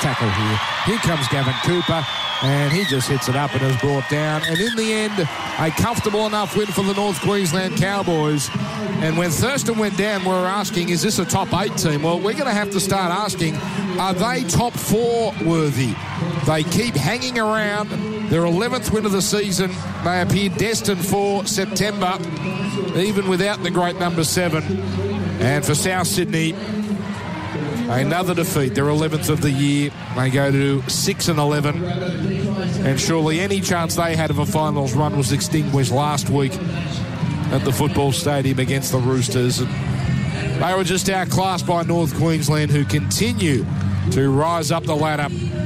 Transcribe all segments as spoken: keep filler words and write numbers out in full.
tackle here. Here comes Gavin Cooper, and he just hits it up and is brought down. And in the end, a comfortable enough win for the North Queensland Cowboys. And when Thurston went down, we were asking, is this a top eight team? Well, we're going to have to start asking, are they top four worthy? They keep hanging around. Their eleventh win of the season. They appear destined for September, even without the great number seven. And for South Sydney, another defeat, their eleventh of the year. They go to six and eleven. And surely any chance they had of a finals run was extinguished last week at the football stadium against the Roosters. They were just outclassed by North Queensland, who continue to rise up the ladder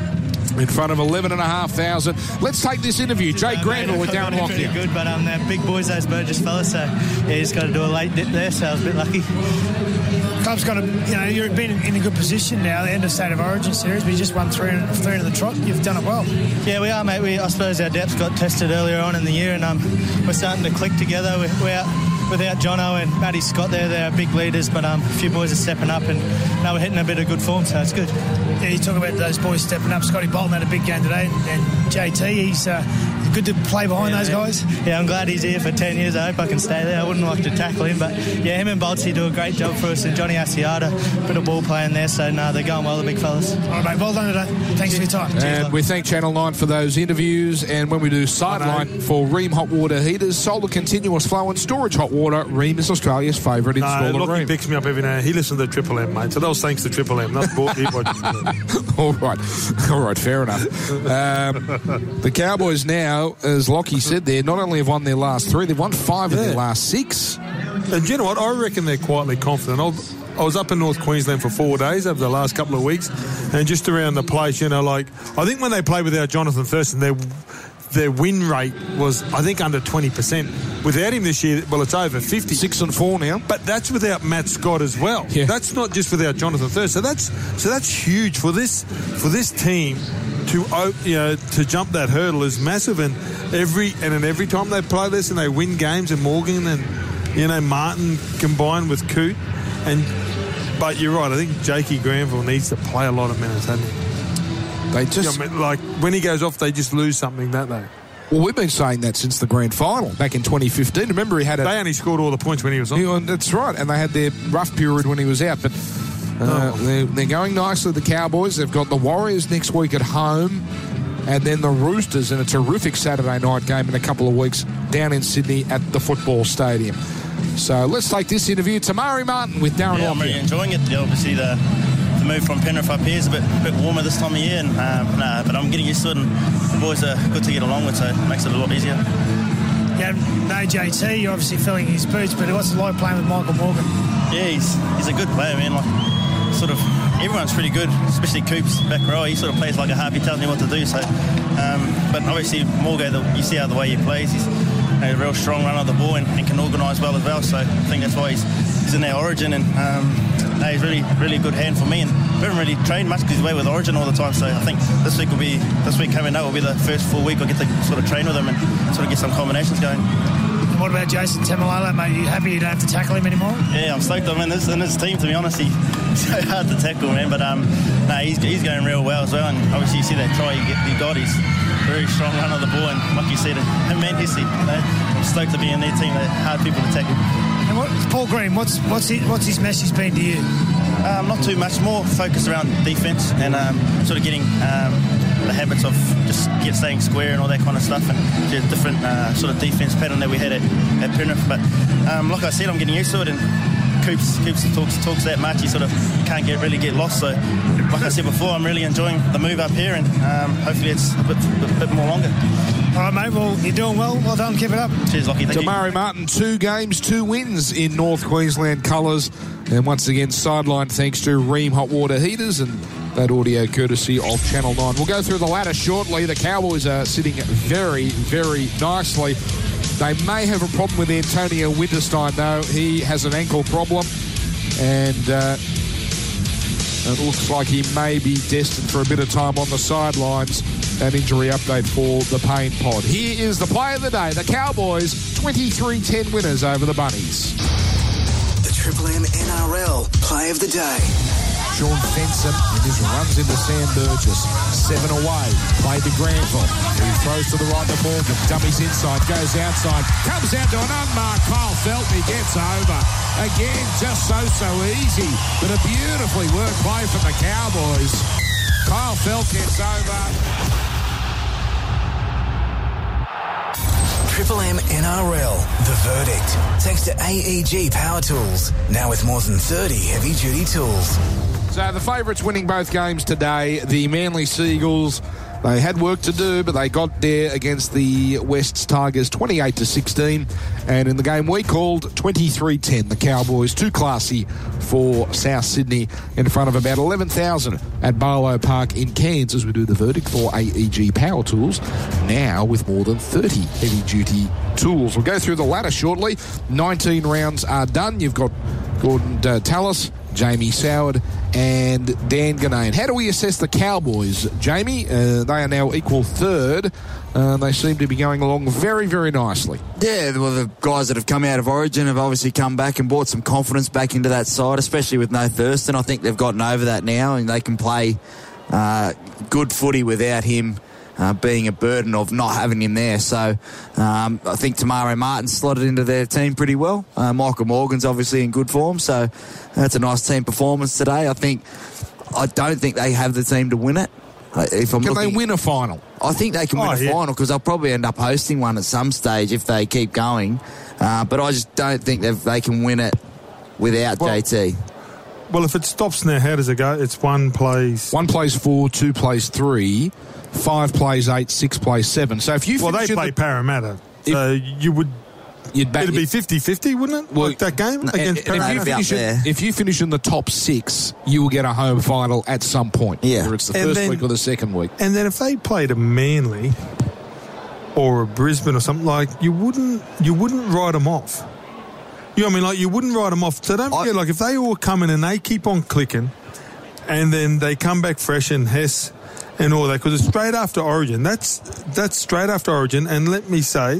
in front of eleven and a half thousand. Let's take this interview. Jake Granville with Darren Lockyer. Good, but um, they're big boys, those Burgess fellas, so yeah, he's got to do a late dip there, so I was a bit lucky. Club's got to, you know, you've been in a good position now, the end of State of Origin series, but you just won three in, three in the trot. You've done it well. Yeah, we are, mate. We, I suppose our depth got tested earlier on in the year, and um, we're starting to click together. We're, we're out. Without Jono and Matty Scott there, they're big leaders, but um, a few boys are stepping up, and now we're hitting a bit of good form, so it's good. Yeah, you talk about those boys stepping up. Scotty Bolton had a big game today, and, and J T, he's uh, good to play behind yeah, those guys. Yeah, I'm glad he's here for ten years. I hope I can stay there. I wouldn't like to tackle him, but yeah, him and Boltsy do a great job for us, and Johnny Asiata, bit of ball playing there, so no, they're going well, the big fellas. All right, mate, well done today. Thanks Cheers. for your time. And Cheers, we thank Channel nine for those interviews, and when we do sideline for Rheem Hot Water Heaters, solar continuous flow and storage hot water, Rheem is Australia's favourite installer. No, Lockie Rheem picks me up every now. He listened to Triple M, mate, so that was thanks to Triple M, not bought me by Triple M. All right, all right, fair enough. Um, the Cowboys now, as Lockie said there, not only have won their last three, they've won five yeah. of their last six. And you know what? I reckon they're quietly confident. I've, I was up in North Queensland for four days over the last couple of weeks, and just around the place, you know, like, I think when they played without Jonathan Thurston, their their win rate was, I think, under twenty percent. Without him this year, well, it's over fifty. Six and four now. But that's without Matt Scott as well. Yeah. That's not just without Jonathan Thurston. So that's so that's huge for this for this team to you know to jump that hurdle is massive. And every and then every time they play this and they win games, and Morgan and you know Martin combined with Coote, and but you're right. I think Jakey Granville needs to play a lot of minutes, hasn't he? They just you know, like when he goes off, they just lose something, don't they? Well, we've been saying that since the grand final back in twenty fifteen. Remember, he had a... They only scored all the points when he was on. He, that's right, and they had their rough period when he was out. But uh, oh. they're, they're going nicely, the Cowboys. They've got the Warriors next week at home, and then the Roosters in a terrific Saturday night game in a couple of weeks down in Sydney at the football stadium. So let's take this interview. Tamari Martin with Darren Yeah, Lockyer. I'm really enjoying it. Obviously, the... move from Penrith up here is a bit, bit warmer this time of year, and um, nah, but I'm getting used to it, and the boys are good to get along with, so it makes it a lot easier. Yeah, no J T, you're obviously filling his boots, but what's it like playing with Michael Morgan? Yeah, he's he's a good player, man. Like, sort of, everyone's pretty good, especially Coops back row. He sort of plays like a half. He tells me what to do. So, um, but obviously Morgan, the, you see how the way he plays. He's a real strong runner of the ball and, and can organise well as well. So I think that's why he's, he's in our Origin, and um, no, he's really, really good hand for me. And we haven't really trained much because he's away with Origin all the time. So I think this week will be this week coming up will be the first full week I'll get to sort of train with him and sort of get some combinations going. And what about Jason Tamalolo, mate? Are you happy you don't have to tackle him anymore? Yeah, I'm stoked I'm in this, in this team, to be honest. He's so hard to tackle, man. But um, no, he's, he's going real well as well. And obviously you see that try you get, you got. He's very strong run of the ball. And like you said, him and Hesse, you know, I'm stoked to be in their team. They're hard people to tackle. And what, Paul Green, what's what's his, what's his message been to you? Um, not too much, more focused around defence and um, sort of getting um, the habits of just get staying square and all that kind of stuff, and just different uh, sort of defence pattern that we had at, at Penrith. But um, like I said, I'm getting used to it, and Coops, Coops talks talks that much. He sort of can't get really get lost. So, like I said before, I'm really enjoying the move up here, and um, hopefully it's a bit, a bit more longer. All right, mate. Well, you're doing well. Well done. Keep it up. Cheers, Lockie. Thank Tamari you. Martin, two games, two wins in North Queensland colours. And once again, sideline thanks to Rheem Hot Water Heaters, and that audio courtesy of Channel nine. We'll go through the ladder shortly. The Cowboys are sitting very, very nicely. They may have a problem with Antonio Winterstein, though. He has an ankle problem, and uh, it looks like he may be destined for a bit of time on the sidelines. An injury update for the Pain Pod. Here is the play of the day. The Cowboys, twenty-three ten winners over the Bunnies. The Triple M N R L play of the day. Sean Fenson, and this runs into Sam Burgess. Seven away. Played to Granville. He throws to the right to Morgan. Dummies inside. Goes outside. Comes out to an unmarked Kyle Felton. He gets over. Again, just so, so easy. But a beautifully worked play from the Cowboys. Kyle Felton gets over. Triple M N R L, The Verdict. Thanks to A E G Power Tools. Now with more than thirty heavy-duty tools. So the favourites winning both games today. The Manly Seagulls, they had work to do, but they got there against the Wests Tigers twenty-eight to sixteen. And in the game we called, twenty-three ten. The Cowboys, too classy for South Sydney, in front of about eleven thousand at Barlow Park in Cairns, as we do the verdict for A E G Power Tools, now with more than thirty heavy-duty tools. We'll go through the ladder shortly. nineteen rounds are done. You've got Gordon uh, Tallis, Jamie Soward and Dan Ganane. How do we assess the Cowboys, Jamie? Uh, they are now equal third. Uh, they seem to be going along very, very nicely. Yeah, well, the guys that have come out of Origin have obviously come back and brought some confidence back into that side, especially with no Thurston. I think they've gotten over that now and they can play uh, good footy without him Uh, being a burden of not having him there. So um, I think Tamari Martin slotted into their team pretty well. Uh, Michael Morgan's obviously in good form, so that's a nice team performance today. I think I don't think they have the team to win it. Uh, if I'm can looking, they win a final? I think they can oh, win a yeah. final because they'll probably end up hosting one at some stage if they keep going. Uh, but I just don't think they can win it without well, J T. Well, if it stops now, how does it go? It's one plays... One plays four, two plays three, five plays eight, six plays seven. So if you Well, they finish play in the, Parramatta. So you would... you'd back, It'd be fifty-fifty, wouldn't it? Well, like that game no, against and if, you Parramatta. finish Out in, there. if you finish in the top six, you will get a home final at some point. Yeah. Whether it's the And first then- week or the second week. And then if they played a Manly or a Brisbane or something, like, you wouldn't you wouldn't write them off. You know what I mean? Like, you wouldn't write them off. So don't forget, I- like, if they all come in and they keep on clicking and then they come back fresh and Hess and all that, because it's straight after Origin. That's that's straight after Origin. And let me say,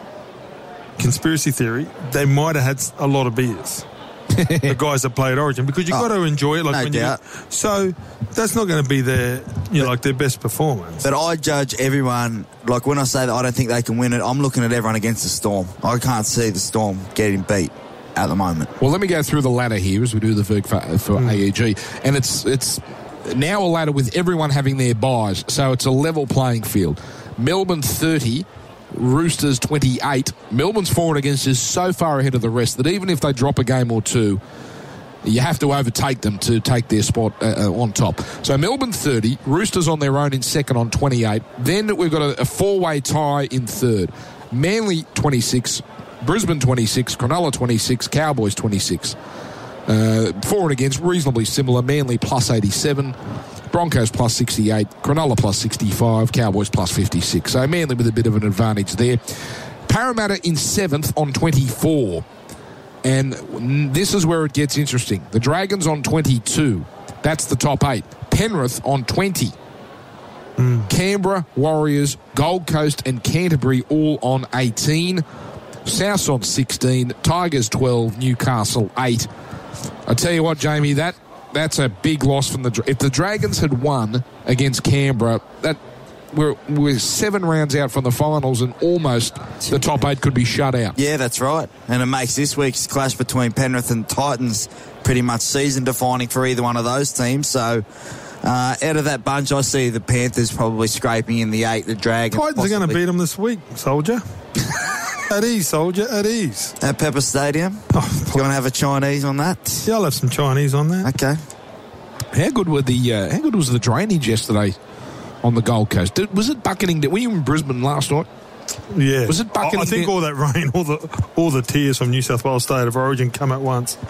conspiracy theory, they might have had a lot of beers. The guys that played Origin, because you've Oh, got to enjoy it. Like no when doubt. you, so that's not going to be their, you know, like their best performance. But I judge everyone, like when I say that I don't think they can win it, I'm looking at everyone against the Storm. I can't see the Storm getting beat at the moment. Well, let me go through the ladder here as we do the verdict for, for Mm. A E G. And it's it's now a ladder with everyone having their buys, so it's a level playing field. Melbourne thirty, Roosters twenty-eight. Melbourne's for and against is so far ahead of the rest that even if they drop a game or two, you have to overtake them to take their spot uh, on top. So Melbourne thirty, Roosters on their own in second on twenty-eight. Then we've got a, a four-way tie in third. Manly twenty-six, Brisbane twenty-six, Cronulla twenty-six, Cowboys twenty-six. Uh, for and against, reasonably similar. Manly plus eighty-seven, Broncos plus sixty-eight, Cronulla plus sixty-five, Cowboys plus fifty-six. So Manly with a bit of an advantage there. Parramatta in seventh on twenty-four. And this is where it gets interesting. The Dragons on twenty-two. That's the top eight. Penrith on twenty. Mm. Canberra, Warriors, Gold Coast and Canterbury all on eighteen. South on sixteen. Tigers twelve. Newcastle eight. I tell you what, Jamie, that that's a big loss from the... If the Dragons had won against Canberra, that we're, we're seven rounds out from the finals and almost the top eight could be shut out. Yeah, that's right. And it makes this week's clash between Penrith and Titans pretty much season-defining for either one of those teams. So, uh, out of that bunch, I see the Panthers probably scraping in the eight, the Dragons... Titans are going to possibly. beat them this week, soldier. At ease, soldier, at ease. At Pepper Stadium? Oh, Do you want to have a Chinese on that? yeah, I'll have some Chinese on that. Okay. How good were the uh, how good was the drainage yesterday on the Gold Coast? Did, was it bucketing? Were you in Brisbane last night? Yeah. Was it bucketing I, I think down- all that rain, all the all the tears from New South Wales State of Origin come at once.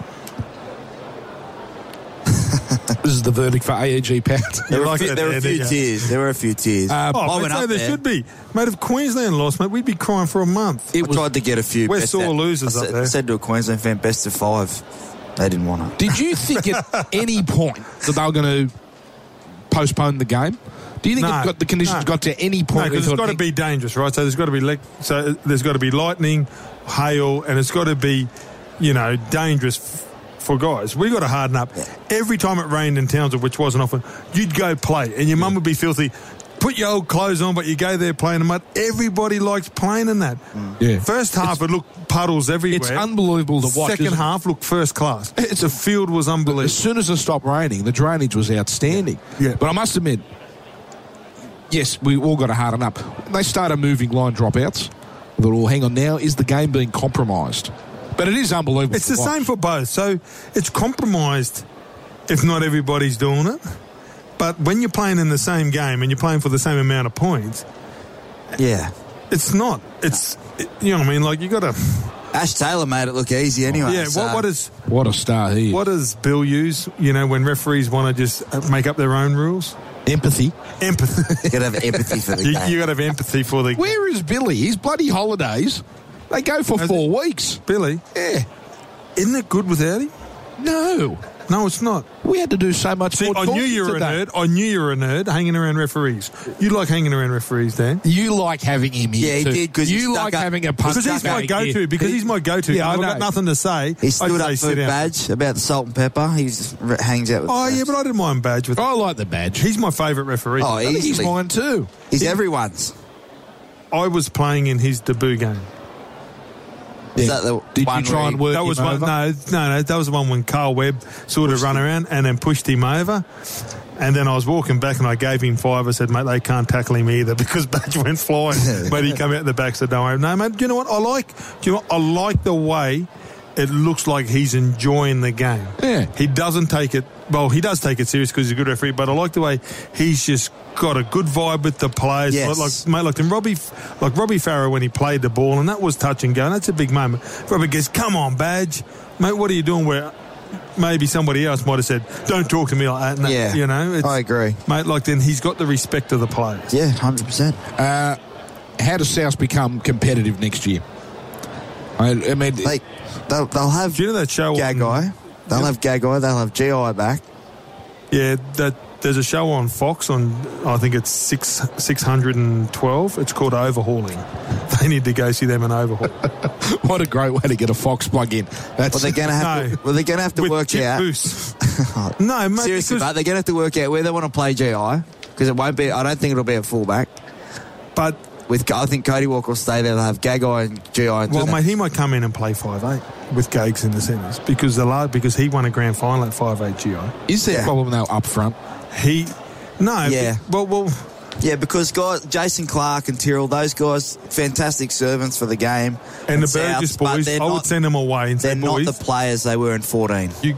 This is the verdict for A E G Pound. There were like a few, it there were a there, few didn't you? tears. There were a few tears. Uh, Oh, I mate, went so up there there. should be. Mate, if Queensland lost, mate, we'd be crying for a month. It I was, tried to get a few. We're best sore out- losers I up said, there. I said to a Queensland fan, best of five. They didn't want it. did you think at any point that they were going to postpone the game? Do you think No, it got, the conditions no. got to any No, point? where you because it's thought, got to be dangerous, right? So there's got to be le- so there's got to be lightning, hail, and it's got to be, you know, dangerous f- for guys. We got to harden up. Yeah. Every time it rained in Townsville, which wasn't often, you'd go play, and your mum would be filthy. Put your old clothes on, but you go there playing in the mud. Everybody likes playing in that. Yeah. First half, it looked puddles everywhere. It's unbelievable to watch. Second isn't it? half looked first class. It's the field was unbelievable. As soon as it stopped raining, the drainage was outstanding. Yeah. But I must admit, yes, we all got to harden up. They started moving line dropouts. I thought, well, hang on now, is the game being compromised? But it is unbelievable. It's the watch. Same for both. So it's compromised if not everybody's doing it. But when you're playing in the same game and you're playing for the same amount of points, yeah, it's not. It's it, you know what I mean. Like you got to. Ash Taylor made it look easy anyway. Yeah. So. What, what is what a star he is. What does Bill use? You know, when referees want to just make up their own rules. Empathy. Empathy. You got to have empathy for the you, game. You got to have empathy for the. Where is Billy? His bloody holidays. They go for Has four it? weeks. Billy. Yeah. Isn't it good without him? No. No, it's not. We had to do so much See, more I knew talking you were today. a nerd. I knew you were a nerd hanging around referees. You like hanging around referees, Dan? You like having him here Yeah, he too. did, 'cause he you stuck like up- having a punch. Because he's my go-to. Because he's my go-to. Yeah, I I've know. got nothing to say. He I stood say up for sit down. Badge about the salt and pepper. He just r- hangs out with Oh, the yeah, Badge. but I didn't mind Badge with I like the badge. He's my favourite referee. Oh, I think he's easily. mine too. He's everyone's. I was playing in his debut game. Is that the Did one you try where and he- work That was him one. over? No, no, no. That was the one when Carl Webb sort of run around and then pushed him over. And then I was walking back and I gave him five. I said, mate, they can't tackle him either because Badge went flying. But he came out the back, said, don't worry. No, mate, do you know what? I like, do you know what? I like the way it looks like he's enjoying the game. Yeah. He doesn't take it, well, he does take it serious because he's a good referee, but I like the way he's just got a good vibe with the players. Yes. Like, mate, like, and Robbie, like Robbie Farah when he played the ball, and that was touch and go, and that's a big moment. Robbie goes, come on, Badge. Mate, what are you doing where maybe somebody else might have said, don't talk to me like that. And that, Yeah, you know, it's, I agree. mate. Like then he's got the respect of the players. Yeah, one hundred percent. Uh, how does South become competitive next year? I, I mean, They, they'll, they'll have Do you know that show? Gagai. On, They'll have Gagai. They'll have G I back. yeah, that there's a show on Fox on I think it's six six hundred and twelve. It's called Overhauling. They need to go see them in Overhaul. what a great way to get a Fox plug in. That's Well, they're going to have No. to. Well, they're going to have to With work Chip out. Booth. No, mate. Seriously, because, but they're going to have to work out where they want to play G I because it won't be. I don't think it'll be a fullback. but With I think Cody Walker will stay there. They'll have Gagai and G I. And well, do that. mate, he might come in and play five eight with Gags in the centres because the large because he won a grand final at five eight G I. is there Yeah. a problem though up front? He no, Yeah. Well, well. Yeah, because guys, Jason Clark and Tyrrell, those guys, fantastic servants for the game. And the Souths, Burgess but boys, they're I would not- send them away and They're say, not boys, the players they were in fourteen. you,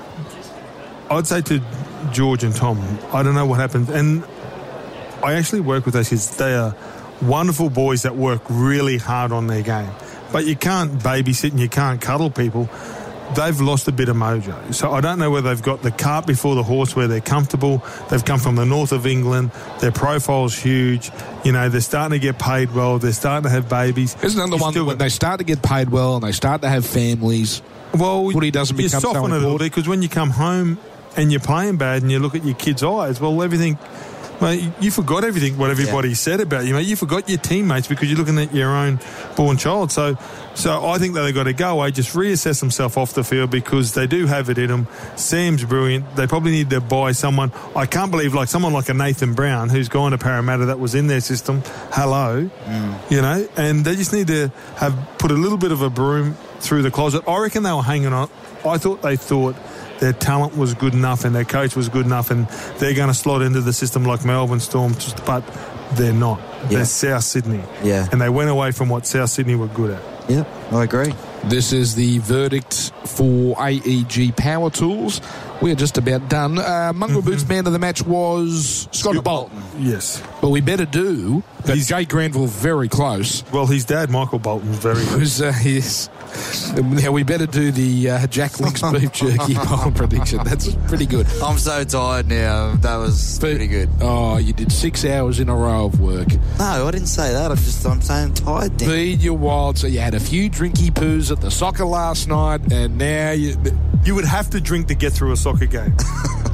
I'd say to George and Tom, I don't know what happened. And I actually work with those kids. They are wonderful boys that work really hard on their game. But you can't babysit and you can't cuddle people. They've lost a bit of mojo. So I don't know whether they've got the cart before the horse where they're comfortable. They've come from the north of England. Their profile's huge. You know, they're starting to get paid well. They're starting to have babies. Isn't that the You one still when got- they start to get paid well and they start to have families? Well, Footy doesn't you become so soften it a little important. bit because when you come home and you're playing bad and you look at your kids' eyes, well, everything, mate, you forgot everything what everybody Yeah. said about you, mate. You forgot your teammates because you're looking at your own born child. So, so I think that they've got to go away, just reassess themselves off the field because they do have it in them. Sam's brilliant. They probably need to buy someone. I can't believe like someone like a Nathan Brown who's gone to Parramatta that was in their system. Hello, Mm. you know, and they just need to have put a little bit of a broom through the closet. I reckon they were hanging on. I thought they thought their talent was good enough and their coach was good enough and they're going to slot into the system like Melbourne Storm, but they're not. Yeah. They're South Sydney. Yeah. And they went away from what South Sydney were good at. Yeah, I agree. This is the verdict for A E G Power Tools. We're just about done. Uh, Mongrel Mm-hmm. Boots man of the match was Scott Bolton. Yes. But we better do. But He's- Jay Granville very close. Well, his dad, Michael Bolton's very good. Was uh, his. Now we better do the uh, Jack Link's beef jerky bowl prediction. That's pretty good. I'm so tired now. That was pretty good. Oh, you did six hours in a row of work. No, I didn't say that. I'm just I'm saying tired. Then. Feed your wild. So you had a few drinky poos at the soccer last night, and now you. You would have to drink to get through a soccer game.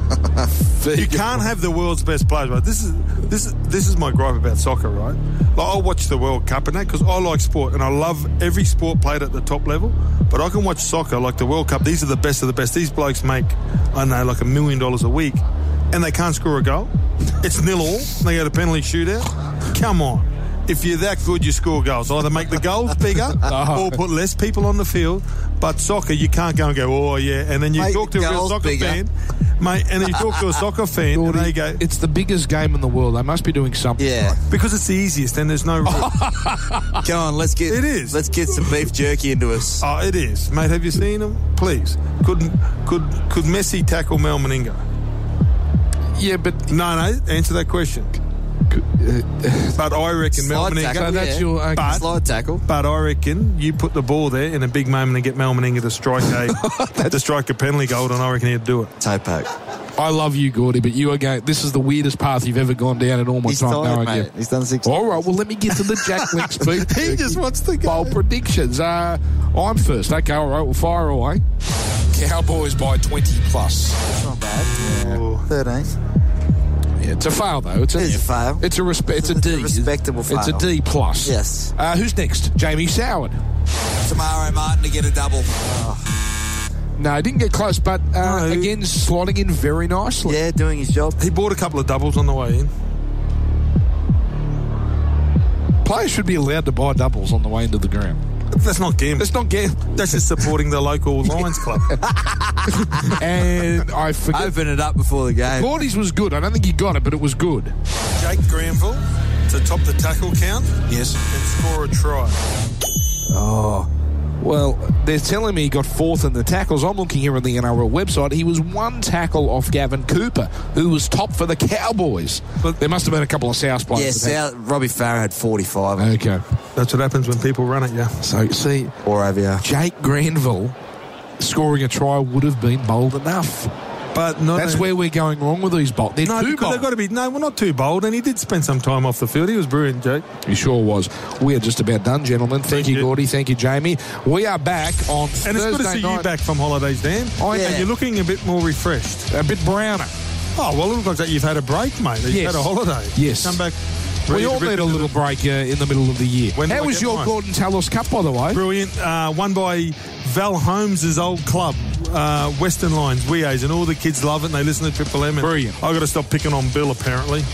You can't have the world's best players, right? This is this is this is my gripe about soccer, right? Like, I'll watch the World Cup and that because I like sport and I love every sport played at the top level. But I can watch soccer like the World Cup. These are the best of the best. These blokes make, I don't know, like a million dollars a week, and they can't score a goal. It's nil all. They go to penalty shootout. Come on. If you're that good, you score goals. Either make the goals bigger or put less people on the field. But soccer, you can't go and go, oh, yeah. And then you Make talk to the a real goals soccer bigger. fan, mate, and then you talk to a soccer fan, and they go, It's the biggest game in the world. They must be doing something. Yeah. right. because it's the easiest and there's no... Go on, let's get It is. Let's get some beef jerky into us. Oh, it is. Mate, have you seen them? Please. Could, could, could Messi tackle Mel Meningo? Yeah, but No, no, answer that question. But I reckon Mel Slide Meningo... tackle, so that's yeah. your. Okay. But- Slide tackle. But I reckon you put the ball there in a big moment and get Mel Meningo to strike a to strike a penalty goal, and I reckon he'd do it. Toe poke. I love you, Gordy, but you are going. This is the weirdest path you've ever gone down in all my He's time. tired, No mate. idea. He's done six. All right, well, let me get to the Jack Links beef. He just wants to go. Bold predictions. Uh, I'm first. Okay, all right, we'll fire away. Cowboys by twenty plus. That's not bad. Oh. thirteen. Yeah, it's a fail though. It's a, It is a fail. It's a respe- It's a D. It's a respectable It's a fail. D plus. Yes. Uh, who's next? Jamie Soward. Tamaro Martin to get a double. No, didn't get close, but uh, No. again, slotting in very nicely. Yeah, doing his job. He bought a couple of doubles on the way in. Players should be allowed to buy doubles on the way into the ground. That's not gambling. Let's not get. That's just supporting the local Lions club. And I forget. Open it up before the game. Gordy's was good. I don't think he got it, but it was good. Jake Granville to top the tackle count. Yes. And score a try. Oh. Well, they're telling me he got fourth in the tackles. I'm looking here on the N R L website. He was one tackle off Gavin Cooper, who was top for the Cowboys. But there must have been a couple of South players. Yes, that had- South, Robbie Farah had forty-five. Okay. That's what happens when people run at you. So, see, Or over here. Jake Granville scoring a try would have been bold enough. But not That's a, where we're going wrong with these bold. They're no, too because bold. they've got to be. No, we're not too bold, and he did spend some time off the field. He was brilliant, Jake. He sure was. We are just about done, gentlemen. Thank, Thank you, you. Gordy. Thank you, Jamie. We are back on And it's Thursday good to see night. you back from holidays, Dan. I Yeah. And you're looking a bit more refreshed. A bit browner. Oh, well, it looks like you've had a break, mate. You've Yes. had a holiday. Yes. Come back. We ready all to rip need a into little the- break uh, in the middle of the year. When do How I was get your mine? Gordon Talos Cup, by the way? Brilliant. Uh, won by Val Holmes' old club, uh, Western Lions, W E A's, and all the kids love it and they listen to Triple M. And Brilliant. I've got to stop picking on Bill, apparently.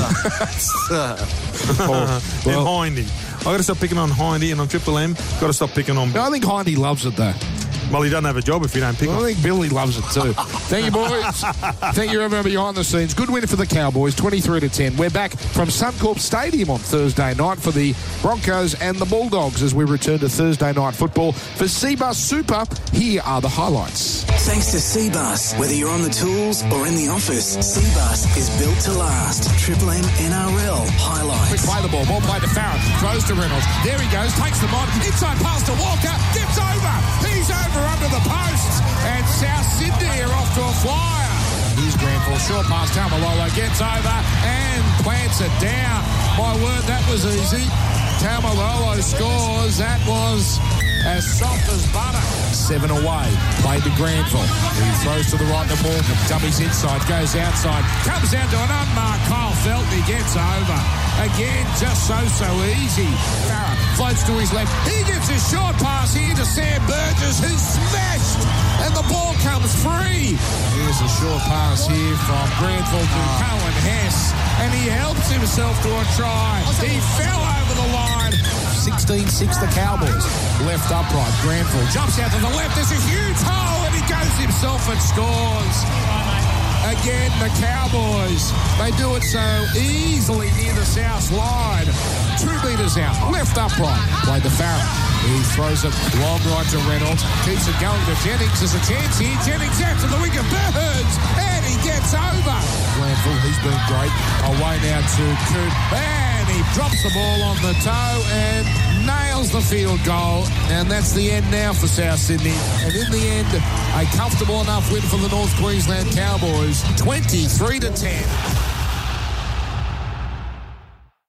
Oh, and well, Hindy. I've got to stop picking on Hindy and on Triple M. Got to stop picking on Bill. I think Hindy loves it, though. Well, he doesn't have a job if you don't pick I on him. think Billy loves it too. Thank you, boys. Thank you, everyone behind the scenes. Good win for the Cowboys, twenty-three to ten. We're back from Suncorp Stadium on Thursday night for the Broncos and the Bulldogs as we return to Thursday night football. For Seabus Super, here are the highlights. Thanks to Seabus. Whether you're on the tools or in the office, Seabus is built to last. Triple M N R L Quick highlights. play the ball. Ball played to Farron. Throws to Reynolds. There he goes. Takes the mod. Inside pass to Walker. Gets over. He's over under the posts. And South Sydney are off to a flyer. Here's Granville. Short pass. Taumalolo gets over and plants it down. My word, that was easy. Taumalolo scores. That was as soft as butter. Seven away. Played to Granville. He throws to the right to Morgan. Dummies inside. Goes outside. Comes down to an unmarked Kyle Felton. He gets over. Again, just so, so easy. Farah floats to his left. He gets a short pass here to Sam Burgess, who's smashed. And the ball comes free. Here's a short pass here from Granville to Cohen Hess. And he helps himself to a try. He fell over the line. sixteen six the Cowboys. Left upright. Granville jumps out to the left. There's a huge hole and he goes himself and scores. Again, the Cowboys, they do it so easily near the south line. Two metres out, left upright, played to Farrell. He throws it long right to Reynolds, keeps it going to Jennings. There's a chance here. Jennings out to the wing of Burns, and he gets over. Glanville, he's been great. Away now to Coot, and he drops the ball on the toe and nails the field goal. And that's the end now for South Sydney. And in the end, a comfortable enough win for the North Queensland Cowboys, twenty-three to ten.